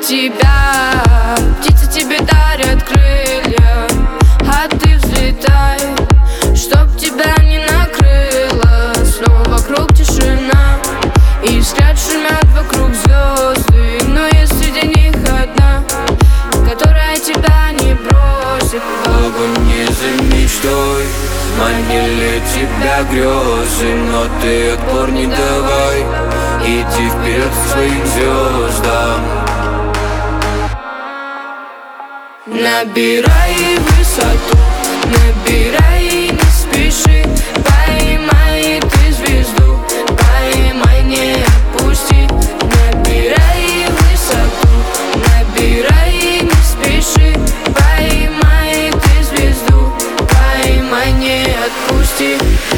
тебя. Птицы тебе дарят крылья, а ты взлетай, чтоб тебя не накрыло. Снова вокруг тишина, и взгляд шумят вокруг звезды. Но есть среди них одна, которая тебя не бросит. Погони за мечтой, манили тебя грезы, но ты отпор не давай, иди вперед к своим звездам. Набирай высоту, набирай, не спеши. Поймай ты звезду, поймай, не отпусти. Набирай высоту, набирай, не спеши. Поймай ты звезду, поймай, не отпусти.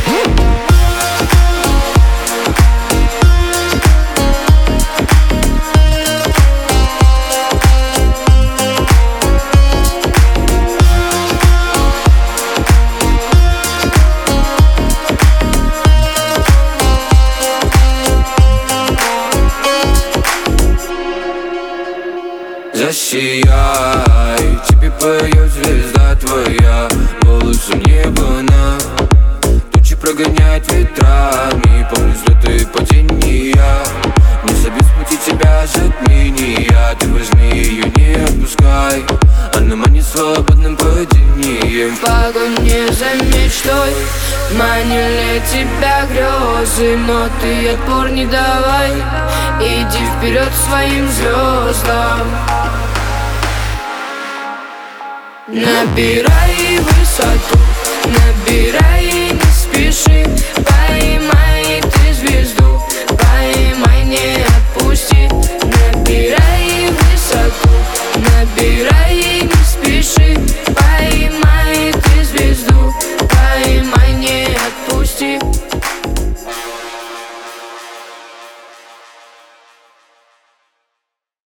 Засияй, тебе поет звезда твоя, голосом неба на тучи прогонять ветрами. Помню взлеты и падения, не собью с пути тебя затмения. Ты возьми ее, не отпускай, она манит свободным падением. В погоне за мечтой манили тебя грезы, но ты отпор не давай, иди вперед к своим звездам. Набирай высоту,